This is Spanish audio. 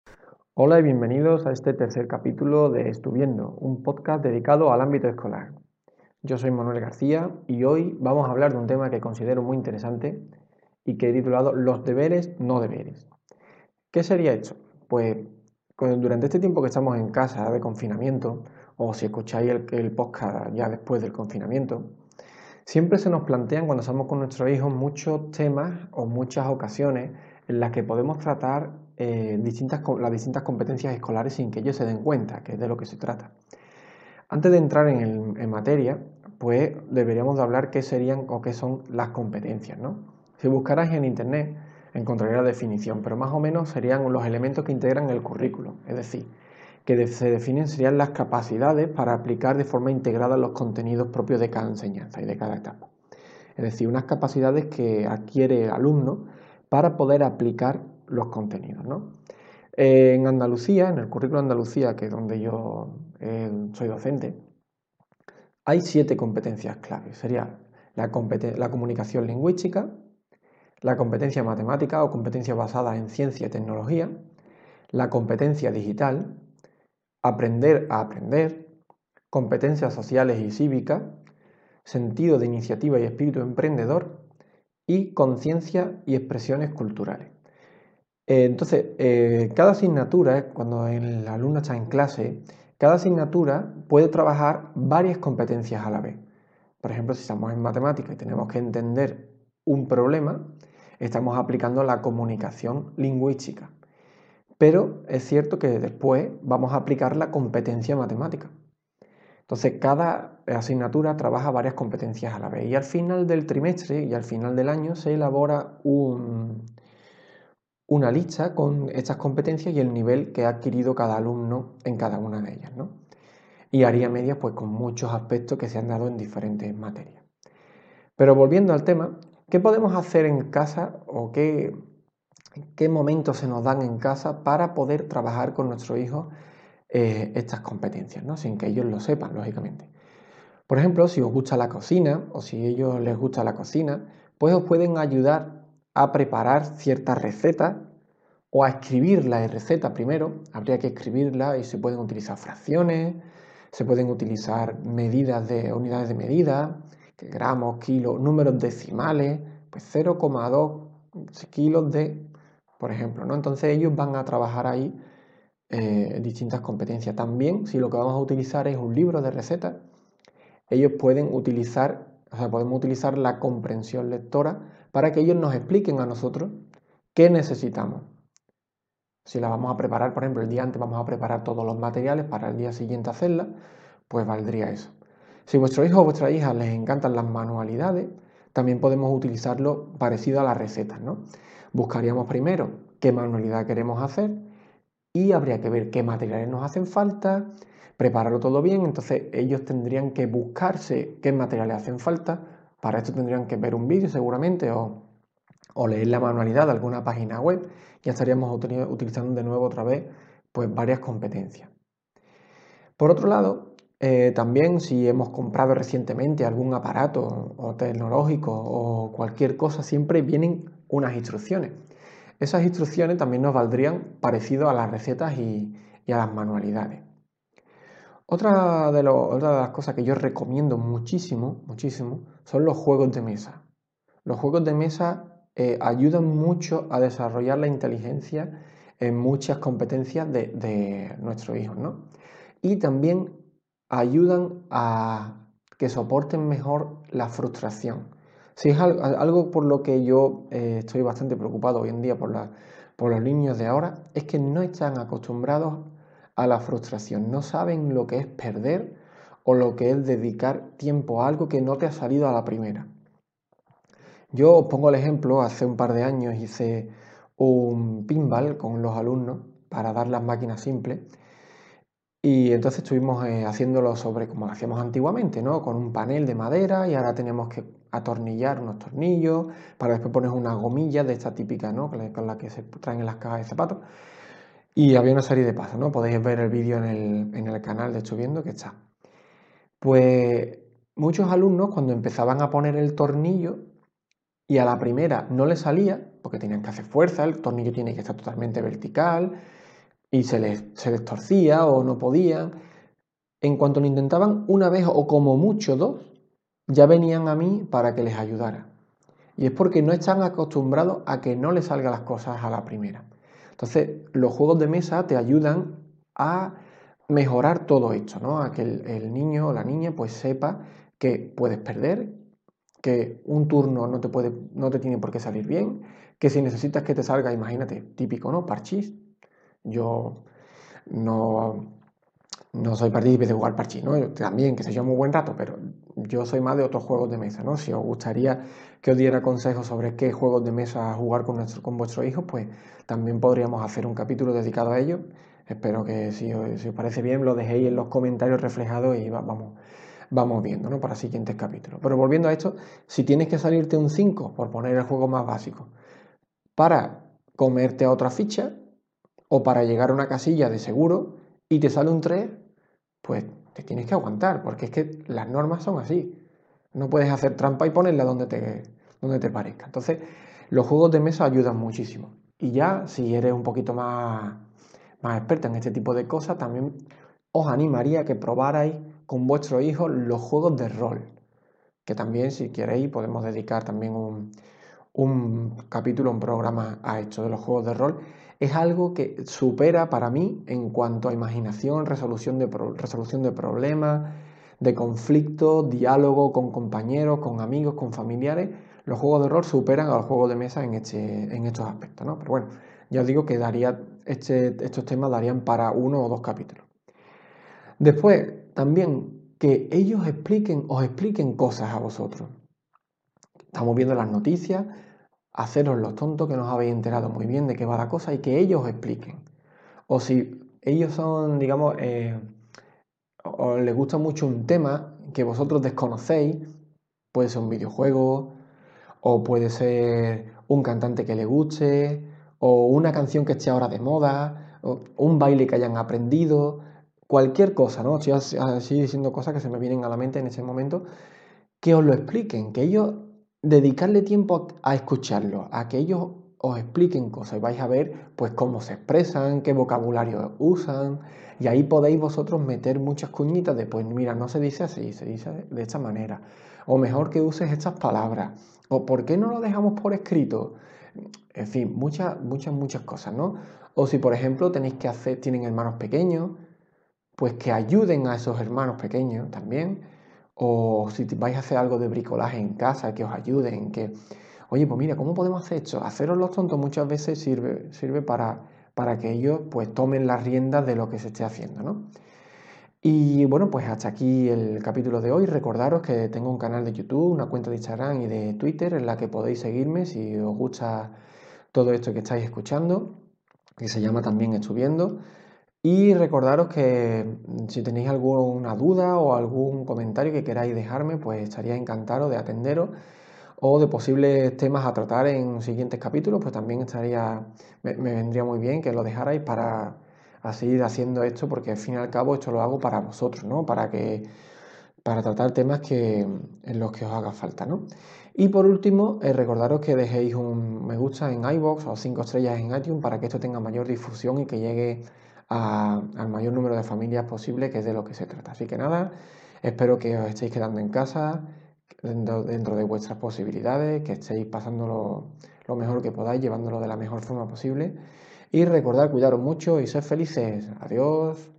Hola y bienvenidos a este tercer capítulo de Estuviendo, un podcast dedicado al ámbito escolar. Yo soy Manuel García y hoy vamos a hablar de un tema que considero muy interesante y que he titulado Los deberes, no deberes. ¿Qué sería esto? Pues durante este tiempo que estamos en casa de confinamiento, o si escucháis el podcast ya después del confinamiento, siempre se nos plantean cuando estamos con nuestros hijos muchos temas o muchas ocasiones en las que podemos tratar las distintas competencias escolares sin que ellos se den cuenta, que es de lo que se trata. Antes de entrar en materia, pues deberíamos de hablar qué serían o qué son las competencias, ¿no? Si buscaras en internet encontrarías la definición, pero más o menos serían los elementos que integran el currículo, es decir, que se definen serían las capacidades para aplicar de forma integrada los contenidos propios de cada enseñanza y de cada etapa. Es decir, unas capacidades que adquiere el alumno para poder aplicar los contenidos, ¿no? En Andalucía, en el currículo de Andalucía, que es donde yo soy docente, hay 7 competencias claves. Sería la comunicación lingüística, la competencia matemática o competencia basada en ciencia y tecnología, la competencia digital, aprender a aprender, competencias sociales y cívicas, sentido de iniciativa y espíritu emprendedor y conciencia y expresiones culturales. Cada asignatura, cuando el alumno está en clase, cada asignatura puede trabajar varias competencias a la vez. Por ejemplo, si estamos en matemáticas y tenemos que entender un problema, estamos aplicando la comunicación lingüística. Pero es cierto que después vamos a aplicar la competencia matemática. Entonces, cada asignatura trabaja varias competencias a la vez y al final del trimestre y al final del año se elabora una lista con estas competencias y el nivel que ha adquirido cada alumno en cada una de ellas, ¿no? Y haría medias pues con muchos aspectos que se han dado en diferentes materias. Pero volviendo al tema, ¿qué podemos hacer en casa o qué momentos se nos dan en casa para poder trabajar con nuestros hijos estas competencias, ¿no? Sin que ellos lo sepan, lógicamente? Por ejemplo, si os gusta la cocina o si a ellos les gusta la cocina, pues os pueden ayudar a preparar ciertas recetas o a escribir la receta primero. Habría que escribirla y se pueden utilizar fracciones, se pueden utilizar medidas de unidades de medida, gramos, kilos, números decimales, pues 0,2 kilos de, por ejemplo, ¿no? Entonces ellos van a trabajar ahí distintas competencias. También, si lo que vamos a utilizar es un libro de recetas, ellos pueden utilizar, o sea, podemos utilizar la comprensión lectora para que ellos nos expliquen a nosotros qué necesitamos. Si la vamos a preparar, por ejemplo, el día antes vamos a preparar todos los materiales para el día siguiente hacerla, pues valdría eso. Si a vuestro hijo o vuestra hija les encantan las manualidades, también podemos utilizarlo parecido a las recetas, ¿no? Buscaríamos primero qué manualidad queremos hacer y habría que ver qué materiales nos hacen falta, prepararlo todo bien, entonces ellos tendrían que buscarse qué materiales hacen falta, para esto tendrían que ver un vídeo seguramente o leer la manualidad de alguna página web, ya estaríamos utilizando de nuevo otra vez pues varias competencias. Por otro lado, también si hemos comprado recientemente algún aparato o tecnológico o cualquier cosa, siempre vienen unas instrucciones. Esas instrucciones también nos valdrían parecido a las recetas y a las manualidades. Otra de las cosas que yo recomiendo muchísimo, muchísimo, son los juegos de mesa. Los juegos de mesa ayudan mucho a desarrollar la inteligencia en muchas competencias de nuestros hijos, ¿no? Y también ayudan a que soporten mejor la frustración. Si es algo por lo que yo estoy bastante preocupado hoy en día por los niños de ahora, es que no están acostumbrados a la frustración, no saben lo que es perder o lo que es dedicar tiempo a algo que no te ha salido a la primera. Yo os pongo el ejemplo, hace un par de años hice un pinball con los alumnos para dar las máquinas simples y entonces estuvimos haciéndolo sobre como lo hacíamos antiguamente, ¿no? Con un panel de madera y ahora tenemos que atornillar unos tornillos para después poner una gomilla de esta típica, ¿no? Con la que se traen en las cajas de zapatos. Y había una serie de pasos, ¿no? Podéis ver el vídeo en el canal de Estuviendo que está. Pues muchos alumnos cuando empezaban a poner el tornillo y a la primera no les salía, porque tenían que hacer fuerza, el tornillo tiene que estar totalmente vertical, y se les torcía o no podían. En cuanto lo intentaban una vez o como mucho dos, ya venían a mí para que les ayudara. Y es porque no están acostumbrados a que no les salgan las cosas a la primera. Entonces, los juegos de mesa te ayudan a mejorar todo esto, ¿no? A que el niño o la niña pues sepa que puedes perder, que un turno no te tiene por qué salir bien, que si necesitas que te salga, imagínate, típico, ¿no? Parchís. Yo no, no soy partícipe de jugar parchís, ¿no? Yo también, que se lleva muy buen rato, pero yo soy más de otros juegos de mesa, ¿no? Si os gustaría que os diera consejos sobre qué juegos de mesa jugar con vuestros hijos, pues también podríamos hacer un capítulo dedicado a ello. Espero que si os parece bien lo dejéis en los comentarios reflejados y vamos viendo, ¿no? Para siguientes capítulos. Pero volviendo a esto, si tienes que salirte un 5 por poner el juego más básico, para comerte a otra ficha o para llegar a una casilla de seguro y te sale un 3, pues te tienes que aguantar, porque es que las normas son así. No puedes hacer trampa y ponerla donde te parezca. Entonces, los juegos de mesa ayudan muchísimo. Y ya, si eres un poquito más experta en este tipo de cosas, también os animaría a que probarais con vuestros hijos los juegos de rol. Que también, si queréis, podemos dedicar también un capítulo, un programa a esto de los juegos de rol. Es algo que supera para mí en cuanto a imaginación, resolución de problemas, de conflictos, diálogo con compañeros, con amigos, con familiares. Los juegos de rol superan a los juegos de mesa en estos aspectos, ¿no? Pero bueno, ya os digo que estos temas darían para uno o dos capítulos. Después, también que ellos os expliquen cosas a vosotros. Estamos viendo las noticias, haceros los tontos que no os habéis enterado muy bien de qué va la cosa y que ellos os expliquen. O si ellos son, digamos, o les gusta mucho un tema que vosotros desconocéis, puede ser un videojuego, o puede ser un cantante que le guste, o una canción que esté ahora de moda, o un baile que hayan aprendido, cualquier cosa, ¿no? Estoy así diciendo cosas que se me vienen a la mente en ese momento, que os lo expliquen, que ellos dedicarle tiempo a escucharlo, a que ellos os expliquen cosas y vais a ver pues cómo se expresan, qué vocabulario usan y ahí podéis vosotros meter muchas cuñitas de pues mira, no se dice así, se dice de esta manera o mejor que uses estas palabras o por qué no lo dejamos por escrito, en fin, muchas cosas, ¿no? O si por ejemplo tienen hermanos pequeños, pues que ayuden a esos hermanos pequeños también. O si vais a hacer algo de bricolaje en casa, que os ayuden, oye, pues mira, ¿cómo podemos hacer esto? Haceros los tontos muchas veces sirve para que ellos pues tomen las riendas de lo que se esté haciendo, ¿no? Y bueno, pues hasta aquí el capítulo de hoy. Recordaros que tengo un canal de YouTube, una cuenta de Instagram y de Twitter en la que podéis seguirme si os gusta todo esto que estáis escuchando, que se llama también Estuviendo. Y recordaros que si tenéis alguna duda o algún comentario que queráis dejarme, pues estaría encantado de atenderos o de posibles temas a tratar en siguientes capítulos, pues también me vendría muy bien que lo dejarais para así ir haciendo esto, porque al fin y al cabo esto lo hago para vosotros, ¿no? Para tratar temas en los que os haga falta, ¿no? Y por último, recordaros que dejéis un me gusta en iVoox o 5 estrellas en iTunes para que esto tenga mayor difusión y que llegue al mayor número de familias posible, que es de lo que se trata. Así que nada, espero que os estéis quedando en casa dentro de vuestras posibilidades, que estéis pasándolo lo mejor que podáis, llevándolo de la mejor forma posible. Y recordad, cuidaros mucho y sed felices. Adiós.